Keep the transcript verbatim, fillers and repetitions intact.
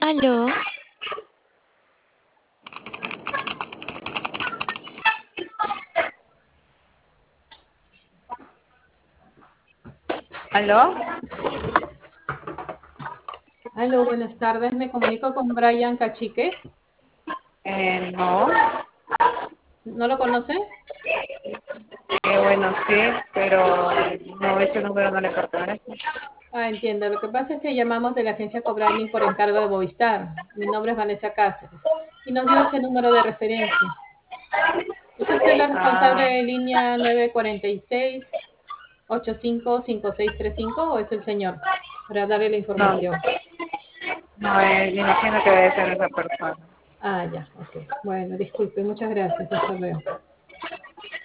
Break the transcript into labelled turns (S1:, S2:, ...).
S1: ¿Aló?
S2: ¿Aló?
S3: Aló, buenas tardes. Me comunico con Brian Cachique.
S2: Eh, no,
S3: ¿No lo conoce?
S2: eh, bueno, sí, pero no, ese número no le pertenece.
S3: Ah, entiendo. Lo que pasa es que llamamos de la agencia Cobrani por encargo de Movistar. Mi nombre es Vanessa Cáceres y nos dio ese número de referencia. ¿Es usted la responsable
S2: Ah,
S3: de línea nueve cuatro seis ocho cinco cinco seis tres cinco o es el señor? Para darle la
S2: no,
S3: información.
S2: no, eh, me imagino que debe ser esa persona.
S3: Ah, ya, ok. Bueno, disculpe, muchas gracias. Hasta luego.